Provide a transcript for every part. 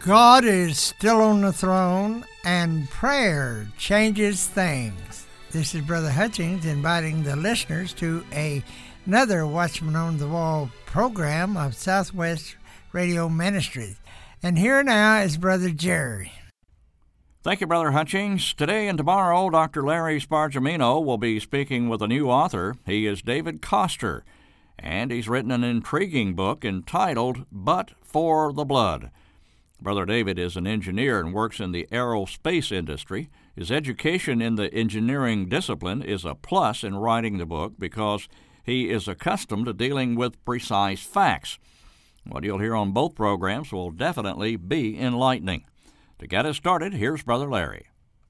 God is still on the throne, and prayer changes things. This is Brother Hutchings inviting the listeners to another Watchman on the Wall program of Southwest Radio Ministries. And here now is Brother Jerry. Thank you, Brother Hutchings. Today and tomorrow, Dr. Larry Spargimino will be speaking with a new author. He is David Koster, and he's written an intriguing book entitled But for the Blood. Brother David is an engineer and works in the aerospace industry. His education in the engineering discipline is a plus in writing the book because he is accustomed to dealing with precise facts. What you'll hear on both programs will definitely be enlightening. To get us started, here's Brother Larry.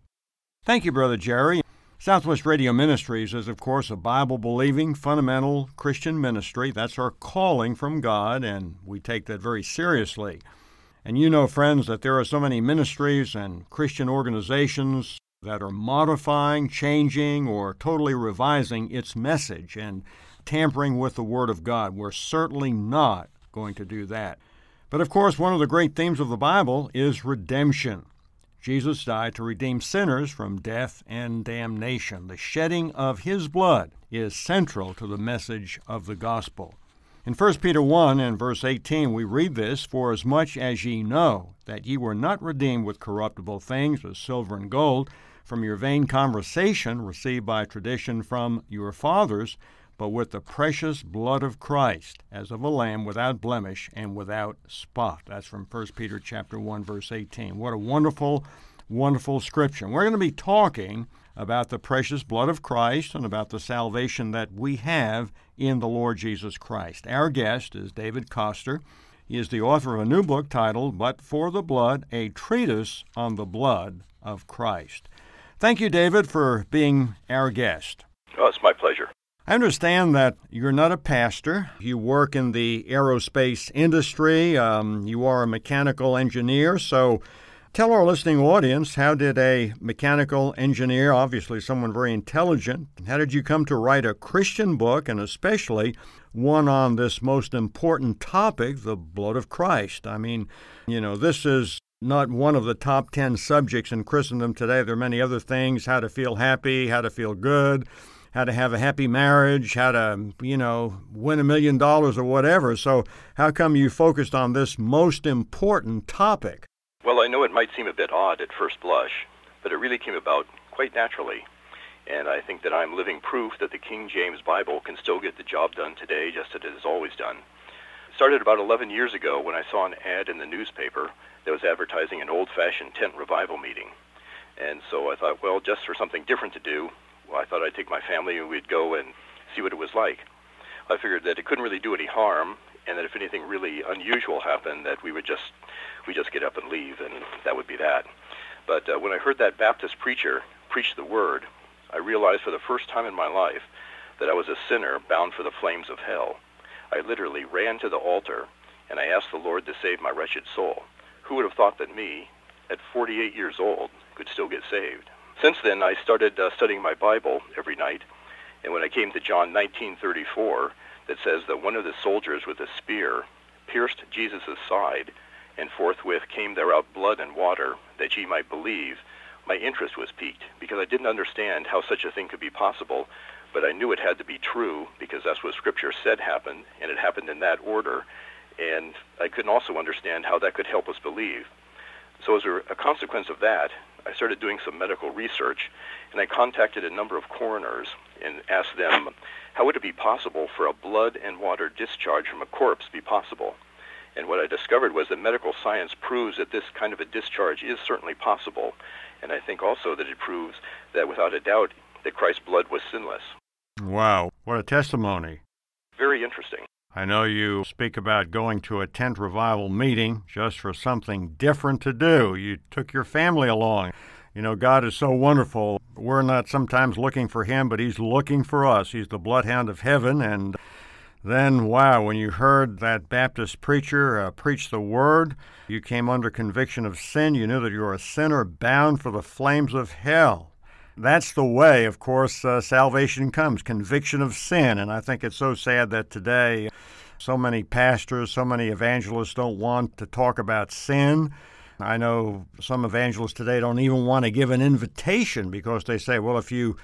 Thank you, Brother Jerry. Southwest Radio Ministries is, of course, a Bible-believing, fundamental Christian ministry. That's our calling from God, and we take that very seriously. And you know, friends, that there are so many ministries and Christian organizations that are modifying, changing, or totally revising its message and tampering with the Word of God. We're certainly not going to do that. But of course, one of the great themes of the Bible is redemption. Jesus died to redeem sinners from death and damnation. The shedding of His blood is central to the message of the gospel. In 1 Peter 1 and verse 18, we read this, "For as much as ye know that ye were not redeemed with corruptible things, as silver and gold, from your vain conversation received by tradition from your fathers, but with the precious blood of Christ, as of a lamb without blemish and without spot." That's from 1 Peter chapter 1, verse 18. What a wonderful, wonderful scripture. We're going to be talking about the precious blood of Christ and about the salvation that we have in the Lord Jesus Christ. Our guest is David Koster. He is the author of a new book titled But for the Blood, a Treatise on the Blood of Christ. Thank you, David, for being our guest. Oh, it's my pleasure. I understand that you're not a pastor. You work in the aerospace industry. You are a mechanical engineer. So tell our listening audience, how did a mechanical engineer, obviously someone very intelligent, how did you come to write a Christian book, and especially one on this most important topic, the blood of Christ? I mean, this is not one of the top 10 subjects in Christendom today. There are many other things: how to feel happy, how to feel good, how to have a happy marriage, how to, win $1 million or whatever. So how come you focused on this most important topic? Well, I know it might seem a bit odd at first blush, but it really came about quite naturally. And I think that I'm living proof that the King James Bible can still get the job done today just as it has always done. It started about 11 years ago when I saw an ad in the newspaper that was advertising an old-fashioned tent revival meeting. And so I thought, well, just for something different to do, I thought I'd take my family and we'd go and see what it was like. I figured that it couldn't really do any harm, and that if anything really unusual happened, that we just get up and leave, and that would be that. But when I heard that Baptist preacher preach the word, I realized for the first time in my life that I was a sinner bound for the flames of hell. I literally ran to the altar, and I asked the Lord to save my wretched soul. Who would have thought that me, at 48 years old, could still get saved? Since then, I started studying my Bible every night, and when I came to John 19:34, that says that one of the soldiers with a spear pierced Jesus' side, and forthwith came there out blood and water, that ye might believe, my interest was piqued, because I didn't understand how such a thing could be possible, but I knew it had to be true, because that's what Scripture said happened, and it happened in that order, and I couldn't also understand how that could help us believe. So as a consequence of that, I started doing some medical research, and I contacted a number of coroners and asked them, how would it be possible for a blood and water discharge from a corpse be possible? And what I discovered was that medical science proves that this kind of a discharge is certainly possible, and I think also that it proves that without a doubt that Christ's blood was sinless. Wow, what a testimony. Very interesting. I know you speak about going to a tent revival meeting just for something different to do. You took your family along. God is so wonderful. We're not sometimes looking for Him, but He's looking for us. He's the bloodhound of heaven. And then, wow, when you heard that Baptist preacher preach the Word, you came under conviction of sin. You knew that you were a sinner bound for the flames of hell. That's the way, of course, salvation comes, conviction of sin. And I think it's so sad that today so many pastors, so many evangelists don't want to talk about sin. I know some evangelists today don't even want to give an invitation because they say, well, if you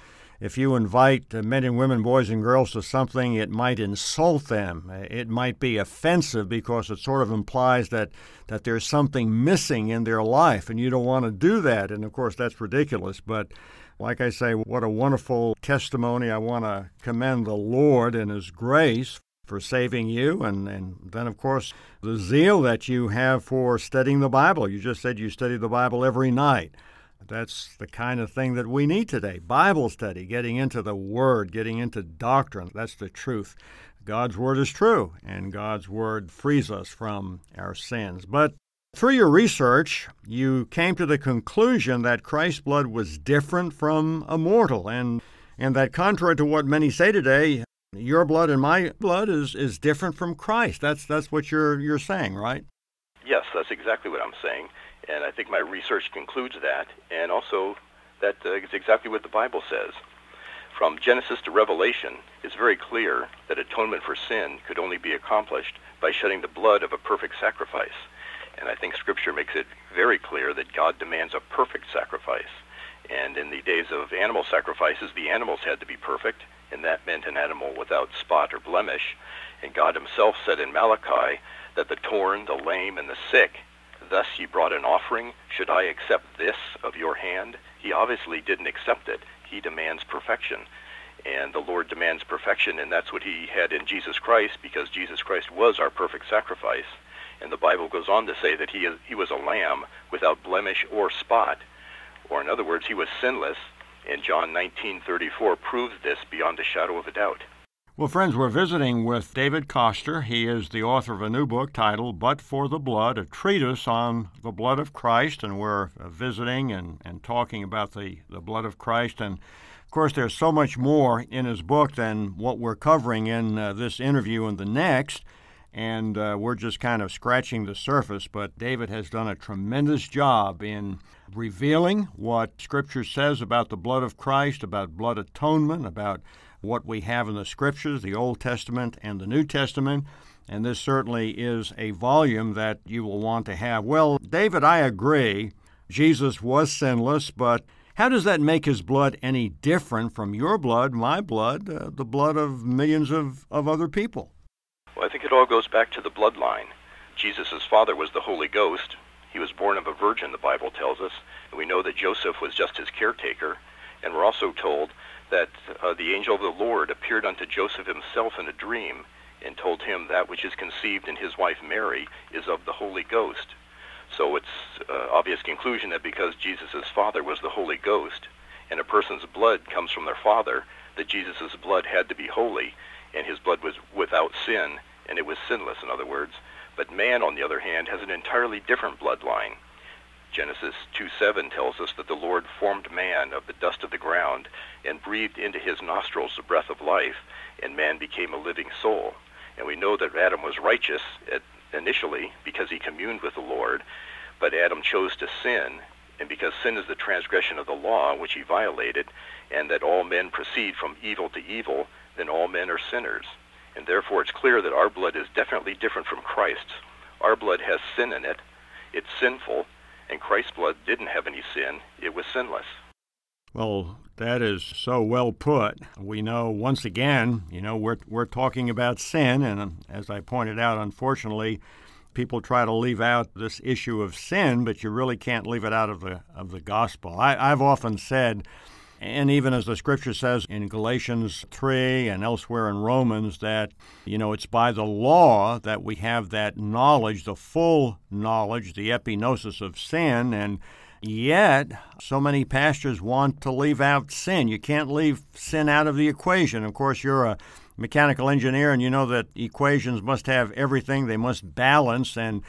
invite men and women, boys and girls to something, it might insult them. It might be offensive because it sort of implies that there's something missing in their life, and you don't want to do that. And, of course, that's ridiculous. But like I say, what a wonderful testimony. I want to commend the Lord and His grace for saving you, and then, of course, the zeal that you have for studying the Bible. You just said you study the Bible every night. That's the kind of thing that we need today. Bible study, getting into the Word, getting into doctrine. That's the truth. God's Word is true, and God's Word frees us from our sins. But through your research, you came to the conclusion that Christ's blood was different from a mortal, and that contrary to what many say today, your blood and my blood is different from Christ. That's what you're saying, right? Yes, that's exactly what I'm saying. And I think my research concludes that, and also that it's exactly what the Bible says. From Genesis to Revelation, it's very clear that atonement for sin could only be accomplished by shedding the blood of a perfect sacrifice. And I think Scripture makes it very clear that God demands a perfect sacrifice. And in the days of animal sacrifices, the animals had to be perfect, and that meant an animal without spot or blemish. And God Himself said in Malachi that the torn, the lame, and the sick, thus ye brought an offering. Should I accept this of your hand? He obviously didn't accept it. He demands perfection. And the Lord demands perfection, and that's what He had in Jesus Christ, because Jesus Christ was our perfect sacrifice. And the Bible goes on to say that He was a lamb without blemish or spot. Or in other words, He was sinless. And John 19:34 proves this beyond a shadow of a doubt. Well, friends, we're visiting with David Koster. He is the author of a new book titled But for the Blood, a treatise on the blood of Christ, and we're visiting and talking about the blood of Christ. And, of course, there's so much more in his book than what we're covering in this interview and the next, and we're just kind of scratching the surface. But David has done a tremendous job in revealing what Scripture says about the blood of Christ, about blood atonement, about what we have in the Scriptures, the Old Testament and the New Testament, and this certainly is a volume that you will want to have. Well, David, I agree, Jesus was sinless, but how does that make His blood any different from your blood, my blood, the blood of millions of other people? Well, I think it all goes back to the bloodline. Jesus' father was the Holy Ghost. He was born of a virgin, the Bible tells us, and we know that Joseph was just his caretaker, and we're also told that the angel of the Lord appeared unto Joseph himself in a dream and told him that which is conceived in his wife Mary is of the Holy Ghost. So it's obvious conclusion that because Jesus' father was the Holy Ghost and a person's blood comes from their father, that Jesus' blood had to be holy, and His blood was without sin, and it was sinless, in other words. But man, on the other hand, has an entirely different bloodline. Genesis 2:7 tells us that the Lord formed man of the dust of the ground and breathed into his nostrils the breath of life, and man became a living soul. And we know that Adam was righteous initially because he communed with the Lord, but Adam chose to sin, and because sin is the transgression of the law, which he violated, and that all men proceed from evil to evil, then all men are sinners. And therefore it's clear that our blood is definitely different from Christ's. Our blood has sin in it. It's sinful. And Christ's blood didn't have any sin. It was sinless. Well, that is so well put. We know, once again, we're talking about sin, and as I pointed out, unfortunately, people try to leave out this issue of sin, but you really can't leave it out of the gospel. I've often said, and even as the Scripture says in Galatians 3 and elsewhere in Romans, that, it's by the law that we have that knowledge, the full knowledge, the epignosis of sin, and yet so many pastors want to leave out sin. You can't leave sin out of the equation. Of course, you're a mechanical engineer, and you know that equations must have everything. They must balance, and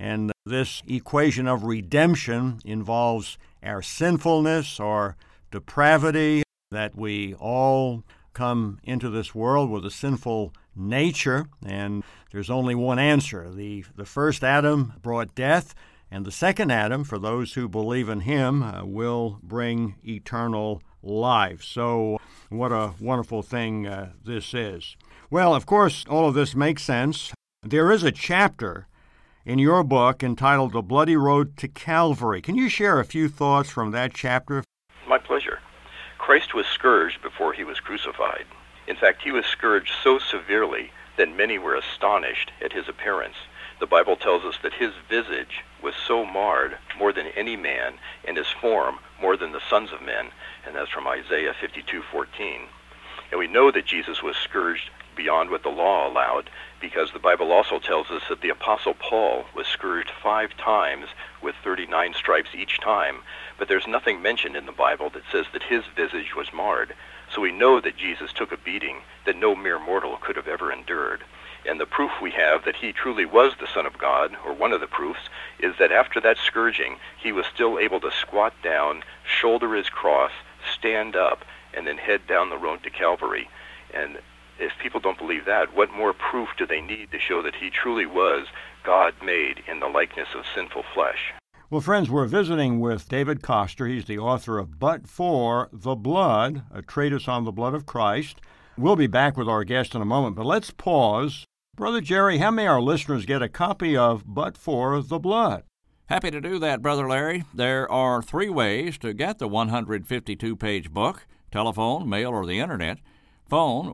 this equation of redemption involves our sinfulness or depravity, that we all come into this world with a sinful nature, and there's only one answer. The first Adam brought death, and the second Adam, for those who believe in him, will bring eternal life. So what a wonderful thing this is. Well, of course, all of this makes sense. There is a chapter in your book entitled The Bloody Road to Calvary. Can you share a few thoughts from that chapter? My pleasure. Christ was scourged before he was crucified. In fact, he was scourged so severely that many were astonished at his appearance. The Bible tells us that his visage was so marred more than any man, and his form more than the sons of men, and that's from Isaiah 52:14. And we know that Jesus was scourged beyond what the law allowed, because the Bible also tells us that the Apostle Paul was scourged 5 times with 39 stripes each time, but there's nothing mentioned in the Bible that says that his visage was marred. So we know that Jesus took a beating that no mere mortal could have ever endured. And the proof we have that he truly was the Son of God, or one of the proofs, is that after that scourging, he was still able to squat down, shoulder his cross, stand up, and then head down the road to Calvary. And if people don't believe that, what more proof do they need to show that he truly was God made in the likeness of sinful flesh? Well, friends, we're visiting with David Koster. He's the author of But for the Blood, a treatise on the blood of Christ. We'll be back with our guest in a moment, but let's pause. Brother Jerry, how may our listeners get a copy of But for the Blood? Happy to do that, Brother Larry. There are 3 ways to get the 152-page book: telephone, mail, or the Internet. Phone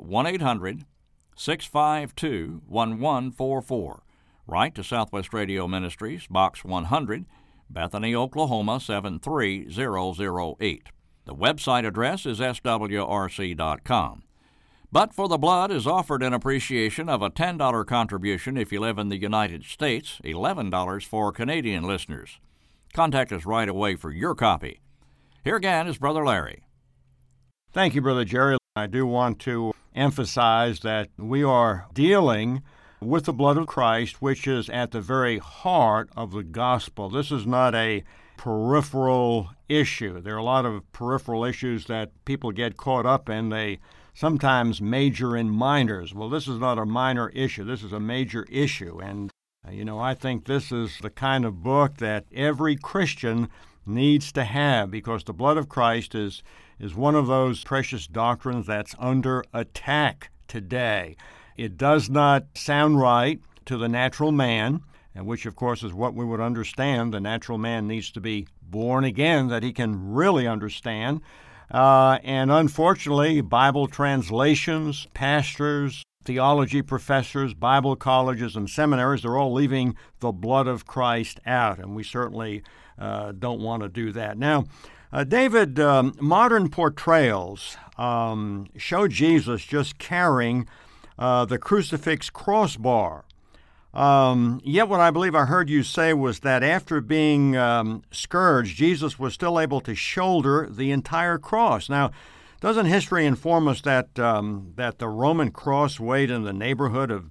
1-800-652-1144. Write to Southwest Radio Ministries, Box 100, Bethany, Oklahoma 73008. The website address is swrc.com. But for the Blood is offered in appreciation of a $10 contribution if you live in the United States, $11 for Canadian listeners. Contact us right away for your copy. Here again is Brother Larry. Thank you, Brother Jerry. I do want to emphasize that we are dealing with the blood of Christ, which is at the very heart of the gospel. This is not a peripheral issue. There are a lot of peripheral issues that people get caught up in. They sometimes major in minors. Well, this is not a minor issue. This is a major issue. And, I think this is the kind of book that every Christian needs to have, because the blood of Christ is one of those precious doctrines that's under attack today. It does not sound right to the natural man, and which, of course, is what we would understand. The natural man needs to be born again, that he can really understand. And unfortunately, Bible translations, pastors, theology professors, Bible colleges, and seminaries, they're all leaving the blood of Christ out, and we certainly don't want to do that. Now, David, modern portrayals show Jesus just carrying the crucifix crossbar. Yet what I believe I heard you say was that after being scourged, Jesus was still able to shoulder the entire cross. Now, doesn't history inform us that that the Roman cross weighed in the neighborhood of,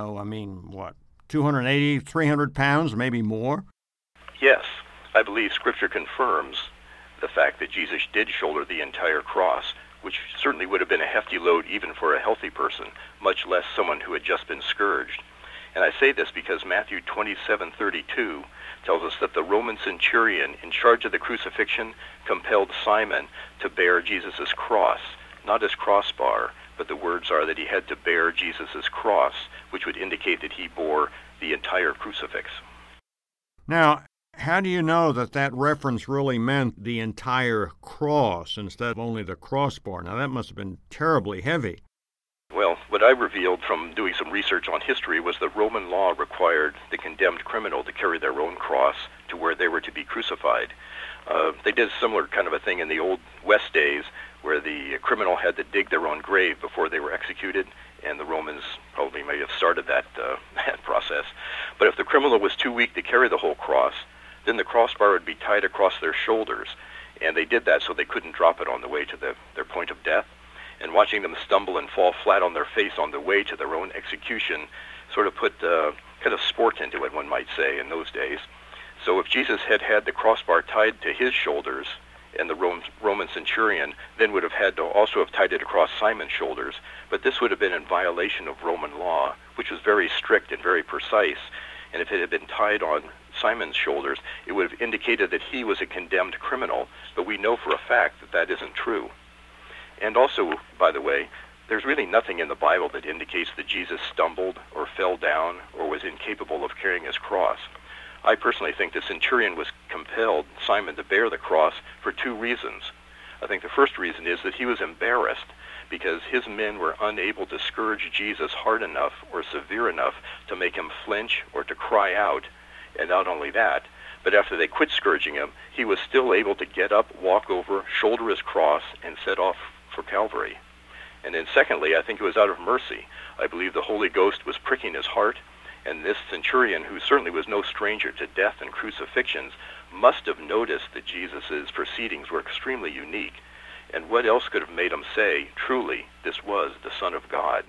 280, 300 pounds, maybe more? Yes, I believe Scripture confirms the fact that Jesus did shoulder the entire cross, which certainly would have been a hefty load even for a healthy person, much less someone who had just been scourged. And I say this because Matthew 27:32 tells us that the Roman centurion in charge of the crucifixion compelled Simon to bear Jesus' cross, not his crossbar, but the words are that he had to bear Jesus' cross, which would indicate that he bore the entire crucifix. Now, how do you know that reference really meant the entire cross instead of only the crossbar? Now, that must have been terribly heavy. Well, what I revealed from doing some research on history was that Roman law required the condemned criminal to carry their own cross to where they were to be crucified. They did a similar kind of a thing in the Old West days, where the criminal had to dig their own grave before they were executed, and the Romans probably may have started that process. But if the criminal was too weak to carry the whole cross, then the crossbar would be tied across their shoulders, and they did that so they couldn't drop it on the way to their point of death. And watching them stumble and fall flat on their face on the way to their own execution sort of put kind of sport into it, one might say, in those days. So if Jesus had had the crossbar tied to his shoulders, and the Roman centurion then would have had to also have tied it across Simon's shoulders, but this would have been in violation of Roman law, which was very strict and very precise. And if it had been tied on Simon's shoulders, it would have indicated that he was a condemned criminal, but we know for a fact that that isn't true. And also, by the way, there's really nothing in the Bible that indicates that Jesus stumbled or fell down or was incapable of carrying his cross. I personally think the centurion was compelled, Simon, to bear the cross for two reasons. I think the first reason is that he was embarrassed because his men were unable to scourge Jesus hard enough or severe enough to make him flinch or to cry out. And not only that, but after they quit scourging him, he was still able to get up, walk over, shoulder his cross, and set off for Calvary. And then secondly, I think it was out of mercy. I believe the Holy Ghost was pricking his heart, and this centurion, who certainly was no stranger to death and crucifixions, must have noticed that Jesus' proceedings were extremely unique. And what else could have made him say, truly, this was the Son of God?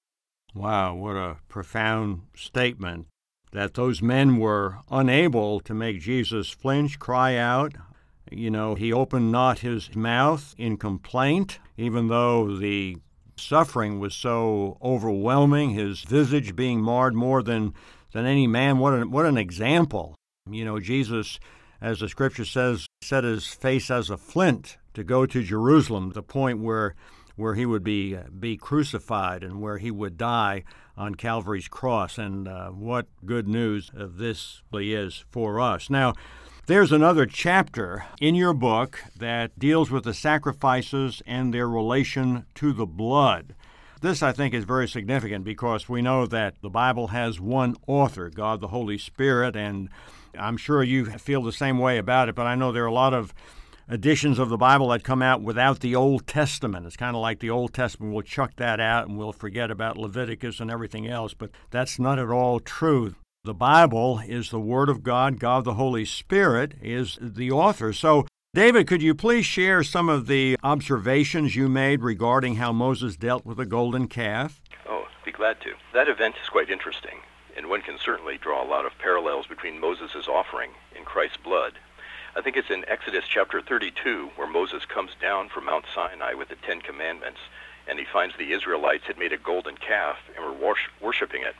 Wow, what a profound statement, that those men were unable to make Jesus flinch, cry out. You know, he opened not his mouth in complaint, even though the suffering was so overwhelming, his visage being marred more than any man. What an example. You know, Jesus, as the scripture says, set his face as a flint to go to Jerusalem, the point where he would be crucified and where he would die on Calvary's cross. And what good news this really is for us. Now, there's another chapter in your book that deals with the sacrifices and their relation to the blood. This, I think, is very significant because we know that the Bible has one author, God the Holy Spirit, and I'm sure you feel the same way about it, but I know there are a lot of editions of the Bible that come out without the Old Testament. It's kind of like the Old Testament, we'll chuck that out and we'll forget about Leviticus and everything else, but that's not at all true. The Bible is the Word of God. God the Holy Spirit is the author. So, David, could you please share some of the observations you made regarding how Moses dealt with the golden calf? Oh, I'd be glad to. That event is quite interesting, and one can certainly draw a lot of parallels between Moses' offering and Christ's blood. I think it's in Exodus chapter 32 where Moses comes down from Mount Sinai with the Ten Commandments, and he finds the Israelites had made a golden calf and were worshiping it.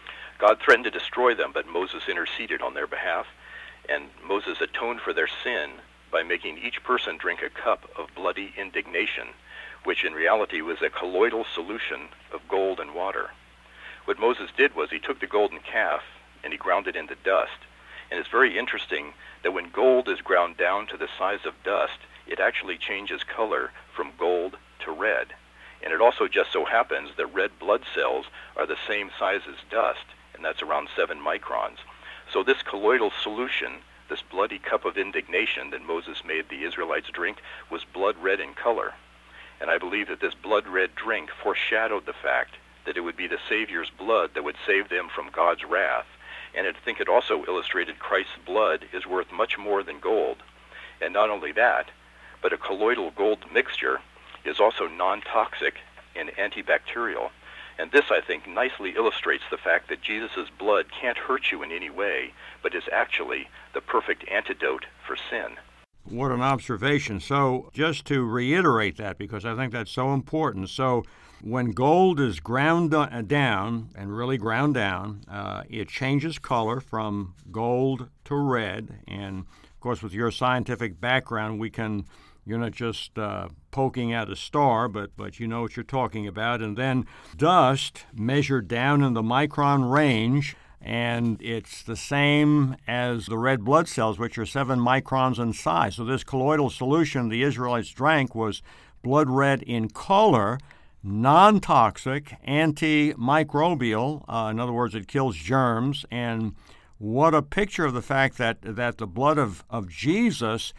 God threatened to destroy them, but Moses interceded on their behalf, and Moses atoned for their sin by making each person drink a cup of bloody indignation, which in reality was a colloidal solution of gold and water. What Moses did was he took the golden calf and he ground it into dust. And it's very interesting that when gold is ground down to the size of dust, it actually changes color from gold to red. And it also just so happens that red blood cells are the same size as dust, and that's around 7 microns. So this colloidal solution, this bloody cup of indignation that Moses made the Israelites drink, was blood red in color. And I believe that this blood red drink foreshadowed the fact that it would be the Savior's blood that would save them from God's wrath. And I think it also illustrated Christ's blood is worth much more than gold. And not only that, but a colloidal gold mixture is also non-toxic and antibacterial. And this, I think, nicely illustrates the fact that Jesus' blood can't hurt you in any way, but is actually the perfect antidote for sin. What an observation. So just to reiterate that, because I think that's so important. So when gold is ground down, and really ground down, it changes color from gold to red. And, of course, with your scientific background, you're not just poking at a star, but you know what you're talking about. And then dust measured down in the micron range, and it's the same as the red blood cells, which are 7 microns in size. So this colloidal solution the Israelites drank was blood red in color, non-toxic, antimicrobial. In other words, it kills germs. And what a picture of the fact that the blood of Jesus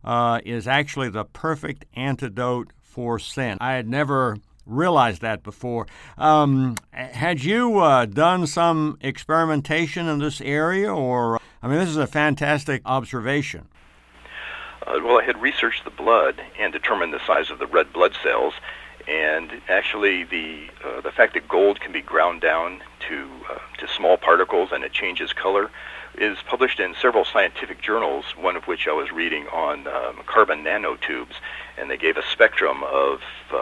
is actually the perfect antidote for sin. I had never realized that before. Had you done some experimentation in this area, or, I mean, this is a fantastic observation. Well, I had researched the blood and determined the size of the red blood cells, and actually the fact that gold can be ground down to small particles and it changes color is published in several scientific journals, one of which I was reading on carbon nanotubes, and they gave a spectrum of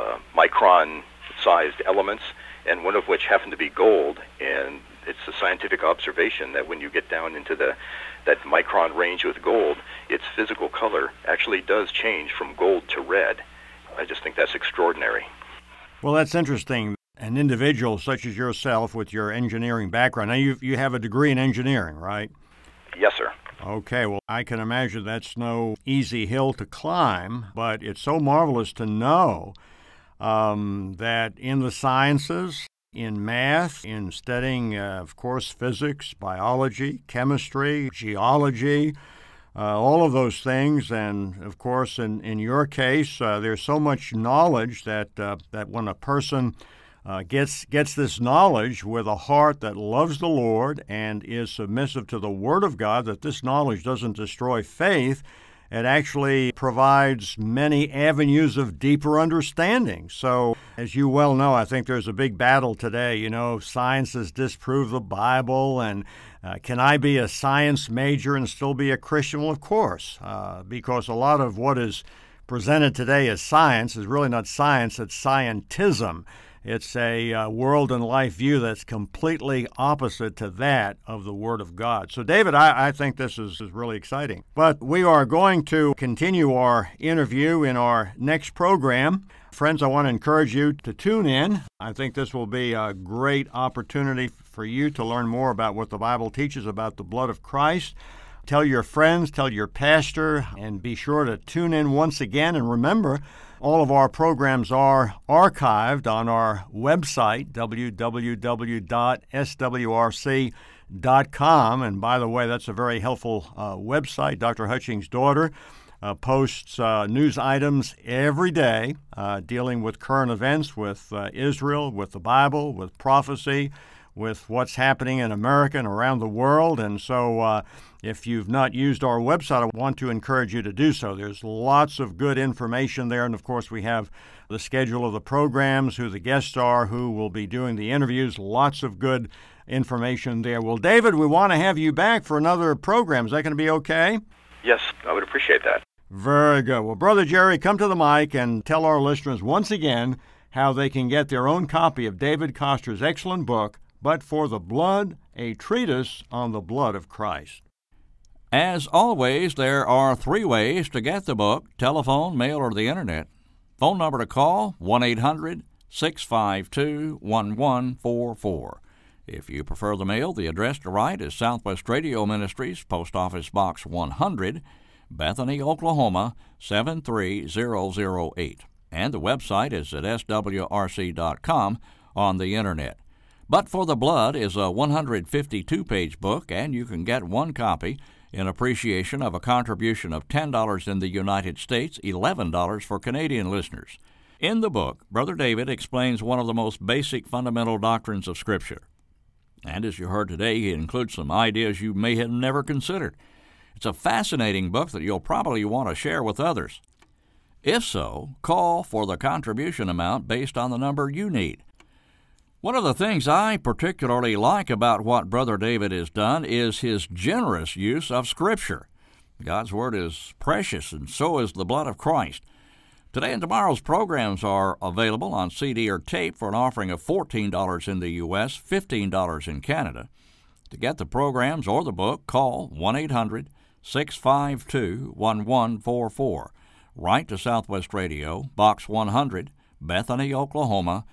micron-sized elements, and one of which happened to be gold. And it's a scientific observation that when you get down into that micron range with gold, its physical color actually does change from gold to red. I just think that's extraordinary. Well, that's interesting. An individual such as yourself with your engineering background, now you have a degree in engineering, right? Yes, sir. Okay, well, I can imagine that's no easy hill to climb, but it's so marvelous to know that in the sciences, in math, in studying, of course, physics, biology, chemistry, geology, all of those things, and of course, in your case, there's so much knowledge that when a person gets this knowledge with a heart that loves the Lord and is submissive to the Word of God, that this knowledge doesn't destroy faith. It actually provides many avenues of deeper understanding. So, as you well know, I think there's a big battle today. You know, sciences disprove the Bible, and can I be a science major and still be a Christian? Well, of course, because a lot of what is presented today as science is really not science, it's scientism. It's a world and life view that's completely opposite to that of the Word of God. So, David, I think this is really exciting. But we are going to continue our interview in our next program. Friends, I want to encourage you to tune in. I think this will be a great opportunity for you to learn more about what the Bible teaches about the blood of Christ. Tell your friends, tell your pastor, and be sure to tune in once again. And remember, all of our programs are archived on our website, www.swrc.com. And by the way, that's a very helpful website. Dr. Hutchings' daughter posts news items every day dealing with current events, with Israel, with the Bible, with prophecy, with what's happening in America and around the world. And so if you've not used our website, I want to encourage you to do so. There's lots of good information there. And, of course, we have the schedule of the programs, who the guests are, who will be doing the interviews, lots of good information there. Well, David, we want to have you back for another program. Is that going to be okay? Yes, I would appreciate that. Very good. Well, Brother Jerry, come to the mic and tell our listeners once again how they can get their own copy of David Koster's excellent book, But for the Blood, a treatise on the blood of Christ. As always, there are 3 ways to get the book: telephone, mail, or the internet. Phone number to call, 1-800-652-1144. If you prefer the mail, the address to write is Southwest Radio Ministries, Post Office Box 100, Bethany, Oklahoma, 73008. And the website is at swrc.com on the internet. But for the Blood is a 152-page book, and you can get one copy in appreciation of a contribution of $10 in the United States, $11 for Canadian listeners. In the book, Brother David explains one of the most basic fundamental doctrines of Scripture. And as you heard today, he includes some ideas you may have never considered. It's a fascinating book that you'll probably want to share with others. If so, call for the contribution amount based on the number you need. One of the things I particularly like about what Brother David has done is his generous use of Scripture. God's Word is precious, and so is the blood of Christ. Today and tomorrow's programs are available on CD or tape for an offering of $14 in the U.S., $15 in Canada. To get the programs or the book, call 1-800-652-1144. Write to Southwest Radio, Box 100, Bethany, Oklahoma,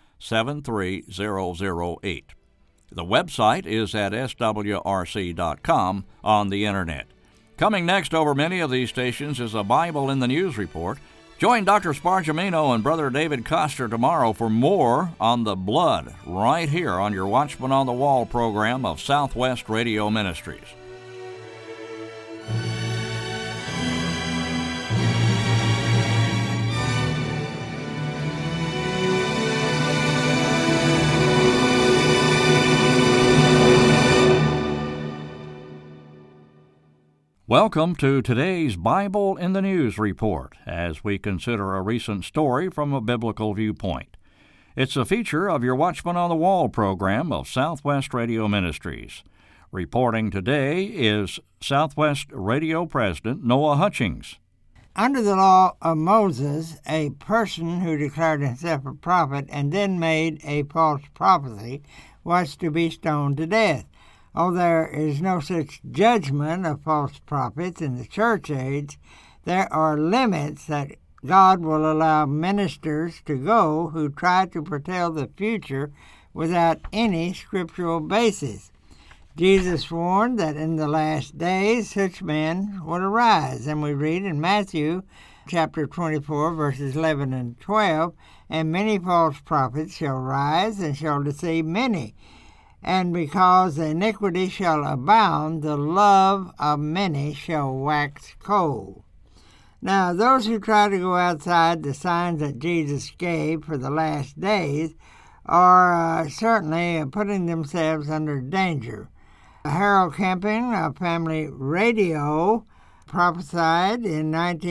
73008. The website is at swrc.com on the internet. Coming next over many of these stations is a Bible in the News report. Join Dr. Spargimino and Brother David Koster tomorrow for more on the blood right here on your Watchman on the Wall program of Southwest Radio Ministries. Welcome to today's Bible in the News report, as we consider a recent story from a biblical viewpoint. It's a feature of your Watchman on the Wall program of Southwest Radio Ministries. Reporting today is Southwest Radio President Noah Hutchings. Under the law of Moses, a person who declared himself a prophet and then made a false prophecy was to be stoned to death. Although there is no such judgment of false prophets in the church age, there are limits that God will allow ministers to go who try to foretell the future without any scriptural basis. Jesus warned that in the last days such men would arise, and we read in Matthew chapter 24, verses 11 and 12, "And many false prophets shall rise and shall deceive many. And because iniquity shall abound, the love of many shall wax cold." Now, those who try to go outside the signs that Jesus gave for the last days are certainly putting themselves under danger. Harold Camping of Family Radio prophesied in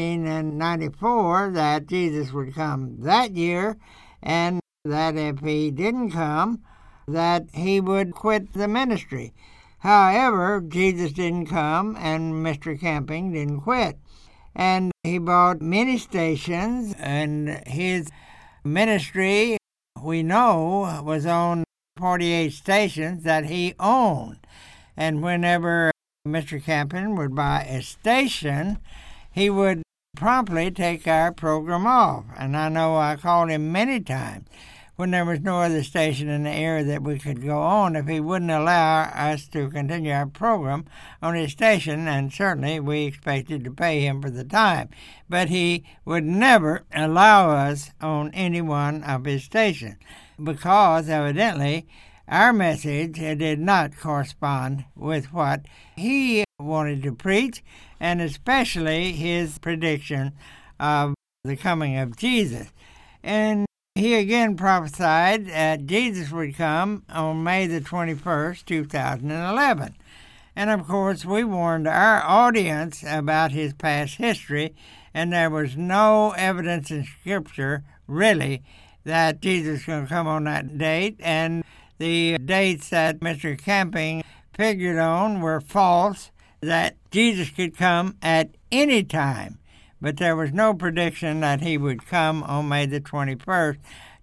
1994 that Jesus would come that year, and that if he didn't come, that he would quit the ministry. However, Jesus didn't come, and Mr. Camping didn't quit. And he bought many stations, and his ministry, we know, was on 48 stations that he owned. And whenever Mr. Camping would buy a station, he would promptly take our program off. And I know I called him many times when there was no other station in the area that we could go on, if he wouldn't allow us to continue our program on his station, and certainly we expected to pay him for the time. But he would never allow us on any one of his stations, because evidently our message did not correspond with what he wanted to preach, and especially his prediction of the coming of Jesus. And he again prophesied that Jesus would come on May the 21st, 2011. And of course, we warned our audience about his past history, and there was no evidence in Scripture, really, that Jesus was going to come on that date. And the dates that Mr. Camping figured on were false, that Jesus could come at any time. But there was no prediction that he would come on May the 21st,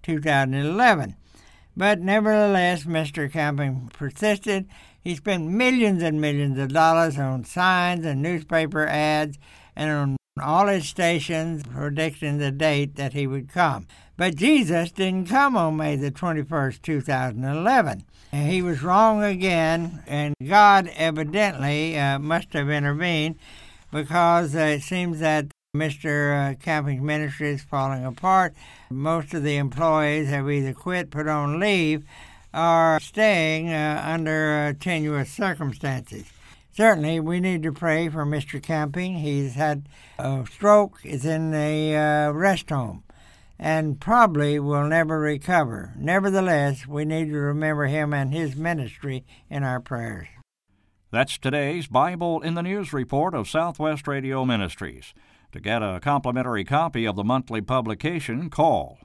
2011. But nevertheless, Mr. Camping persisted. He spent millions and millions of dollars on signs and newspaper ads and on all his stations predicting the date that he would come. But Jesus didn't come on May the 21st, 2011. And he was wrong again, and God evidently must have intervened, because it seems that Mr. Camping's ministry is falling apart. Most of the employees have either quit, put on leave, or staying under tenuous circumstances. Certainly, we need to pray for Mr. Camping. He's had a stroke, is in a rest home, and probably will never recover. Nevertheless, we need to remember him and his ministry in our prayers. That's today's Bible in the News report of Southwest Radio Ministries. To get a complimentary copy of the monthly publication, call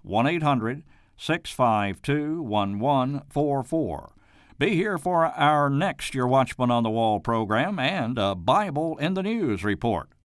1-800-652-1144. Be here for our next Your Watchman on the Wall program and a Bible in the News report.